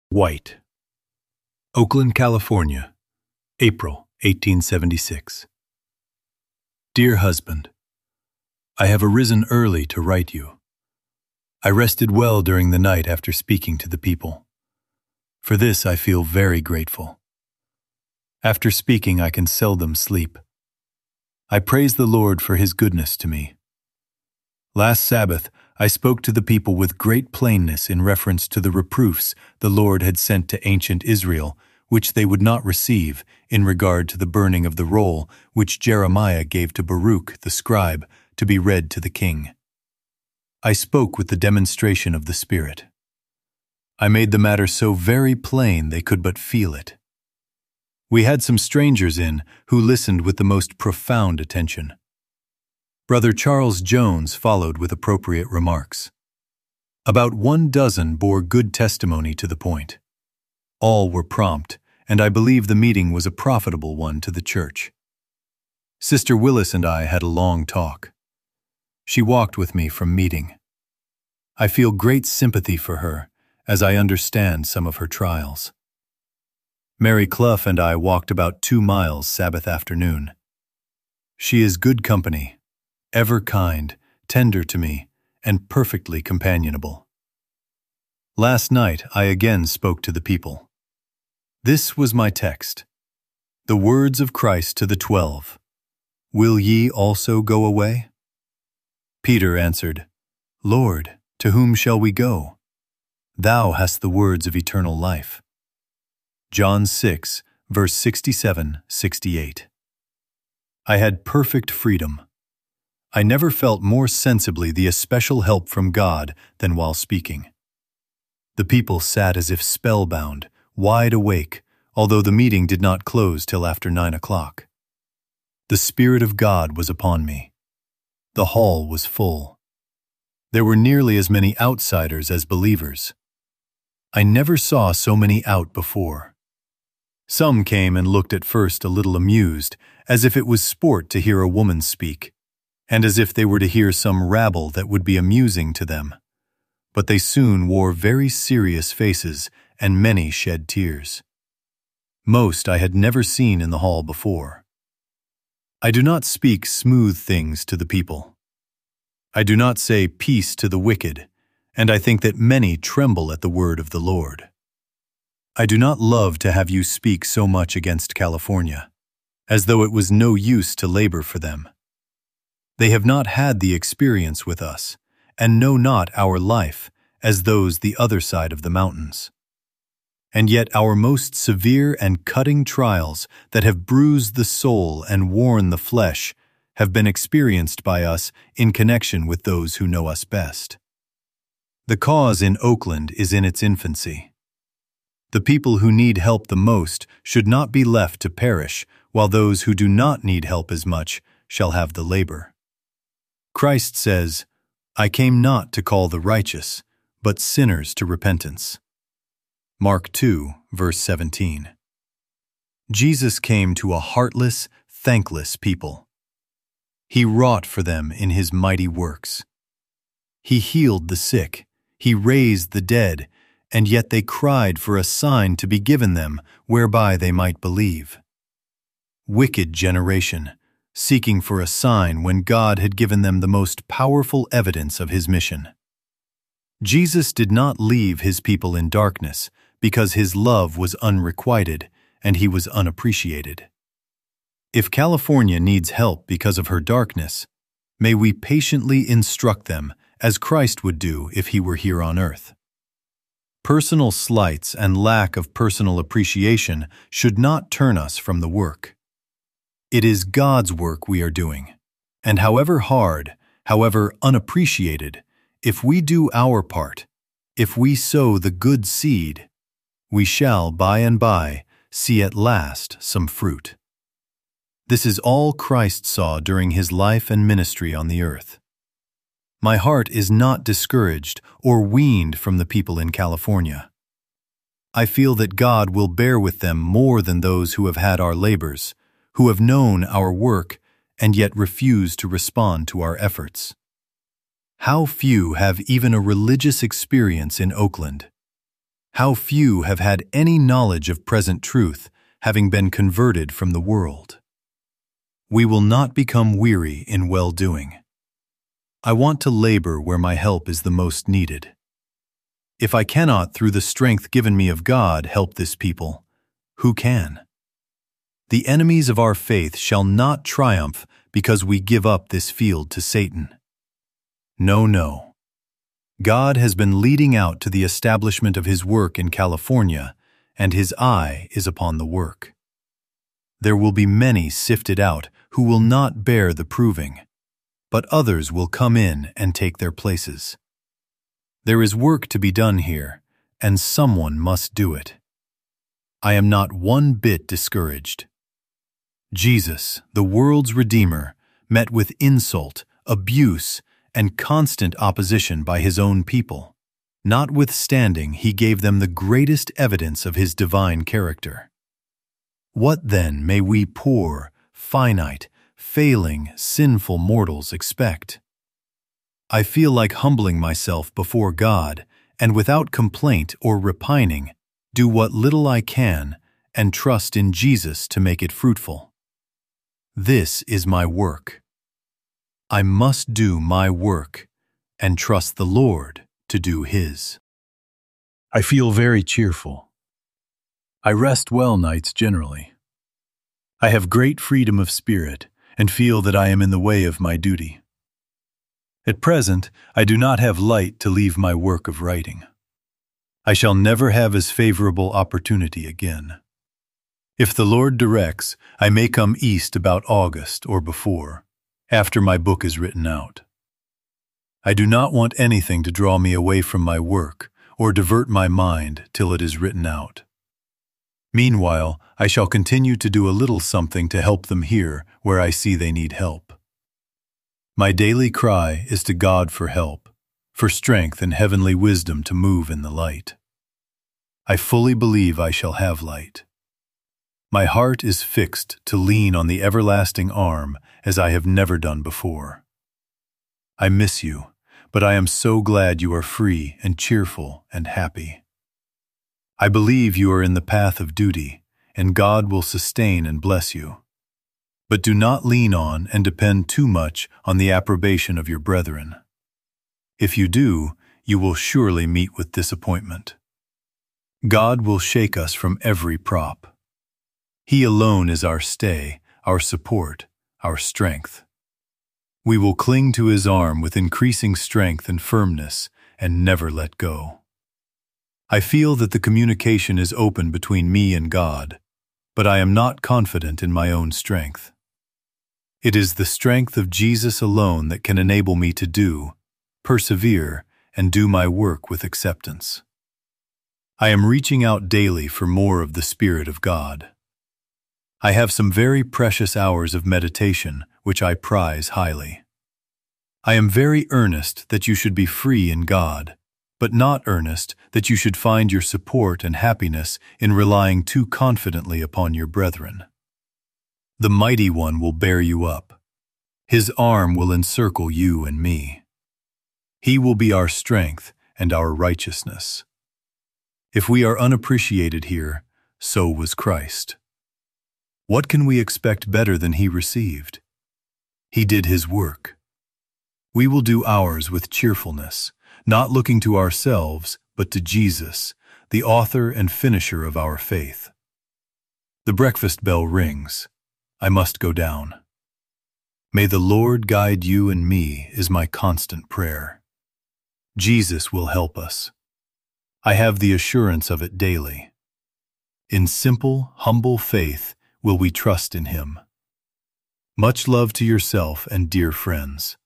White, Oakland, California, April 1876. Dear husband, I have arisen early to write you. I rested well during the night after speaking to the people. For this I feel very grateful. After speaking, I can seldom sleep. I praise the Lord for His goodness to me. Last Sabbath, I spoke to the people with great plainness in reference to the reproofs the Lord had sent to ancient Israel, which they would not receive, in regard to the burning of the roll which Jeremiah gave to Baruch the scribe to be read to the king. I spoke with the demonstration of the Spirit. I made the matter so very plain they could but feel it. We had some strangers in who listened with the most profound attention. Brother Charles Jones followed with appropriate remarks. About 12 bore good testimony to the point. All were prompt, and I believe the meeting was a profitable one to the church. Sister Willis and I had a long talk. She walked with me from meeting. I feel great sympathy for her, as I understand some of her trials. Mary Clough and I walked about 2 miles Sabbath afternoon. She is good company, ever kind, tender to me, and perfectly companionable. Last night I again spoke to the people. This was my text. The words of Christ to the 12. Will ye also go away? Peter answered, Lord, to whom shall we go? Thou hast the words of eternal life. John 6, verse 67-68. I had perfect freedom. I never felt more sensibly the especial help from God than while speaking. The people sat as if spellbound, wide awake, although the meeting did not close till after 9 o'clock. The Spirit of God was upon me. The hall was full. There were nearly as many outsiders as believers. I never saw so many out before. Some came and looked at first a little amused, as if it was sport to hear a woman speak, and as if they were to hear some rabble that would be amusing to them. But they soon wore very serious faces, and many shed tears. Most I had never seen in the hall before. I do not speak smooth things to the people. I do not say peace to the wicked, and I think that many tremble at the word of the Lord. I do not love to have you speak so much against California, as though it was no use to labor for them. They have not had the experience with us, and know not our life as those the other side of the mountains. And yet our most severe and cutting trials that have bruised the soul and worn the flesh have been experienced by us in connection with those who know us best. The cause in Oakland is in its infancy. The people who need help the most should not be left to perish, while those who do not need help as much shall have the labor. Christ says, I came not to call the righteous, but sinners to repentance. Mark 2, verse 17. Jesus came to a heartless, thankless people. He wrought for them in His mighty works. He healed the sick, He raised the dead, and yet they cried for a sign to be given them whereby they might believe. Wicked generation, seeking for a sign when God had given them the most powerful evidence of His mission. Jesus did not leave His people in darkness because His love was unrequited and He was unappreciated. If California needs help because of her darkness, may we patiently instruct them as Christ would do if He were here on earth. Personal slights and lack of personal appreciation should not turn us from the work. It is God's work we are doing, and however hard, however unappreciated, if we do our part, if we sow the good seed, we shall by and by see at last some fruit. This is all Christ saw during His life and ministry on the earth. My heart is not discouraged or weaned from the people in California. I feel that God will bear with them more than those who have had our labors, who have known our work and yet refuse to respond to our efforts. How few have even a religious experience in Oakland. How few have had any knowledge of present truth, having been converted from the world. We will not become weary in well-doing. I want to labor where my help is the most needed. If I cannot, through the strength given me of God, help this people, who can? The enemies of our faith shall not triumph because we give up this field to Satan. No, no. God has been leading out to the establishment of His work in California, and His eye is upon the work. There will be many sifted out who will not bear the proving, but others will come in and take their places. There is work to be done here, and someone must do it. I am not one bit discouraged. Jesus, the world's Redeemer, met with insult, abuse, and constant opposition by His own people. Notwithstanding, He gave them the greatest evidence of His divine character. What then may we poor, finite, failing, sinful mortals expect? I feel like humbling myself before God, and without complaint or repining, do what little I can, and trust in Jesus to make it fruitful. This is my work. I must do my work, and trust the Lord to do His. I feel very cheerful. I rest well nights generally. I have great freedom of spirit, and feel that I am in the way of my duty. At present, I do not have light to leave my work of writing. I shall never have as favorable opportunity again. If the Lord directs, I may come east about August or before, after my book is written out. I do not want anything to draw me away from my work or divert my mind till it is written out. Meanwhile, I shall continue to do a little something to help them here where I see they need help. My daily cry is to God for help, for strength and heavenly wisdom to move in the light. I fully believe I shall have light. My heart is fixed to lean on the everlasting arm as I have never done before. I miss you, but I am so glad you are free and cheerful and happy. I believe you are in the path of duty, and God will sustain and bless you. But do not lean on and depend too much on the approbation of your brethren. If you do, you will surely meet with disappointment. God will shake us from every prop. He alone is our stay, our support, our strength. We will cling to His arm with increasing strength and firmness and never let go. I feel that the communication is open between me and God, but I am not confident in my own strength. It is the strength of Jesus alone that can enable me to persevere, and do my work with acceptance. I am reaching out daily for more of the Spirit of God. I have some very precious hours of meditation, which I prize highly. I am very earnest that you should be free in God, but not earnest that you should find your support and happiness in relying too confidently upon your brethren. The Mighty One will bear you up. His arm will encircle you and me. He will be our strength and our righteousness. If we are unappreciated here, so was Christ. What can we expect better than He received? He did His work. We will do ours with cheerfulness, not looking to ourselves, but to Jesus, the author and finisher of our faith. The breakfast bell rings. I must go down. May the Lord guide you and me is my constant prayer. Jesus will help us. I have the assurance of it daily. In simple, humble faith will we trust in Him. Much love to yourself and dear friends.